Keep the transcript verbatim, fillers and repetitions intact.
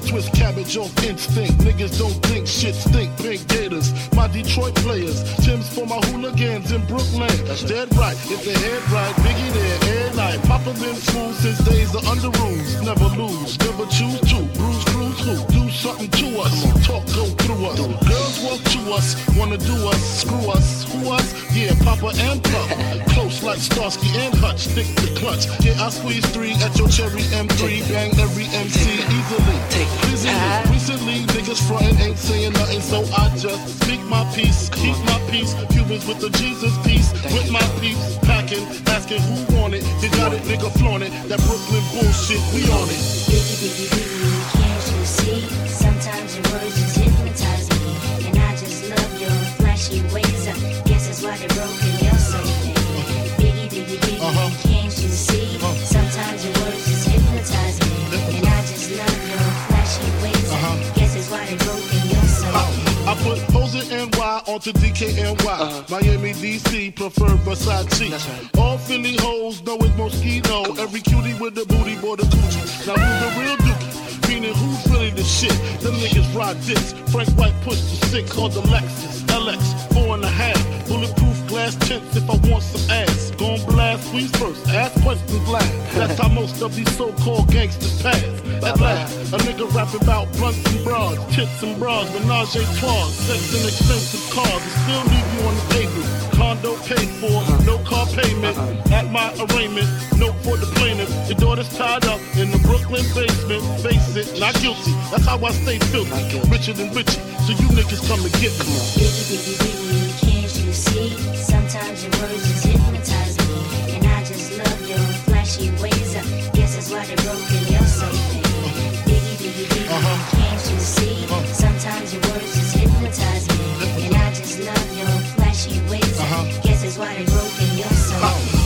twist cabbage off instinct. Niggas don't think shit stink. Pink Gators, my Detroit players. Tim's for my hooligans in Brooklyn. That's dead right, if they head right, Biggie there, air night. Papa been school since days of under rules. Never lose, never choose to. Bruise, cruise, who? Do something to us. Talk, go through us. Girls walk to us, wanna do us, screw us. Who us? Yeah, Papa and Pup. Close like Starsky and Hutch, stick the clutch. Yeah, I squeeze three at your cherry M three. Bang every M C easily. Easily. Recently, niggas frontin' ain't saying nothing, so I just speak my peace, keep my peace. Cubans with the Jesus peace, with my peace. Packing, asking who want it. You got it, nigga, flaunt it. That Brooklyn bullshit, we on it. Biggie, biggie, biggie, can't you see? Sometimes your words just hypnotize me, and I just love your flashy ways. I guess that's why they're broken. You're so big. Biggie, biggie, biggie, uh-huh. Can't you see? Uh-huh. Sometimes your words just hypnotize me, and I just love your flashy ways. Uh-huh. Guess that's why they're broken. You're so big. I put hoes in N Y onto D K N Y. Uh-huh. Miami, D C, prefer Versace. Right. All Philly hoes know it's Moschino. Every cutie with the booty, boy, the coochie. Now who's the real dookie? Meaning who's really the shit? Them niggas ride dicks. Frank White pushed the six called the Lexus L X, four and a half. Bulletproof glass tints if I want some ass. Gon' blast squeeze first, ask questions last. That's how most of these so-called gangsters pass. At last, a nigga rapping about blunts and bras, tits and bras, menage a trois, sex and expensive cars, and still leave you on the pavement. Condo paid for, no car payment. At my arraignment, note for the plaintiff. Your daughter's tied up in the Brooklyn basement. Face it, not guilty. That's how I stay filthy. Richer than Richie, so you niggas come and get me. Biggie, biggie, biggie, can't you see? Sometimes your words just hypnotize me, and I just love your flashy ways. I guess that's why they're broken. You're so big. Biggie, biggie, biggie, uh-huh. Can't you see? Uh-huh. Sometimes your words just hypnotize me, and I just love your flashy ways. Uh-huh. Guess that's why they're broken. You're so big.